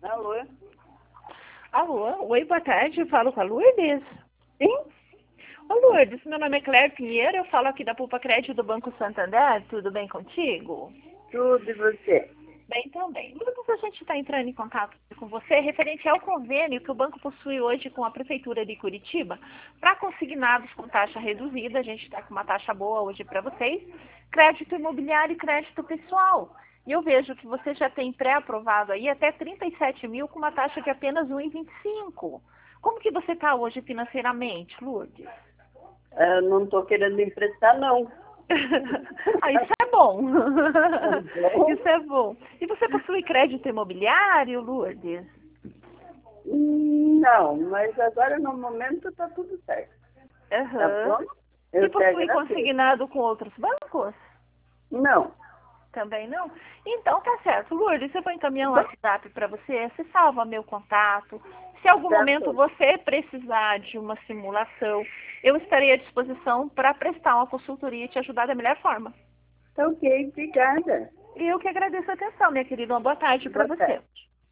Alô? Alô, oi, boa tarde, eu falo com a Lourdes. Sim? Ô Lourdes, meu nome é Claire Pinheiro, eu falo aqui da Poupa Crédito do Banco Santander, tudo bem contigo? Tudo e você? Bem também. Lourdes, a gente está entrando em contato com você referente ao convênio que o banco possui hoje com a Prefeitura de Curitiba para consignados com taxa reduzida, a gente está com uma taxa boa hoje para vocês, crédito imobiliário e crédito pessoal. E eu vejo que você já tem pré-aprovado aí até 37 mil com uma taxa de apenas 1,25. Como que você está hoje financeiramente, Lourdes? Não estou querendo emprestar, não. Ah, isso é bom. bom? Isso é bom. E você possui crédito imobiliário, Lourdes? Não, mas agora no momento está tudo certo. Tá Aham. bom? E Eu te possui agradeço. consignado com outros bancos? Não. Também não? Então tá certo. Lourdes, eu vou encaminhar um Bom, WhatsApp para você. Você salva meu contato. Se em algum momento certo. você precisar de uma simulação, eu estarei à disposição para prestar uma consultoria e te ajudar da melhor forma. Tá ok, obrigada. E eu que agradeço a atenção, minha querida. Uma boa tarde para Boa você. tarde.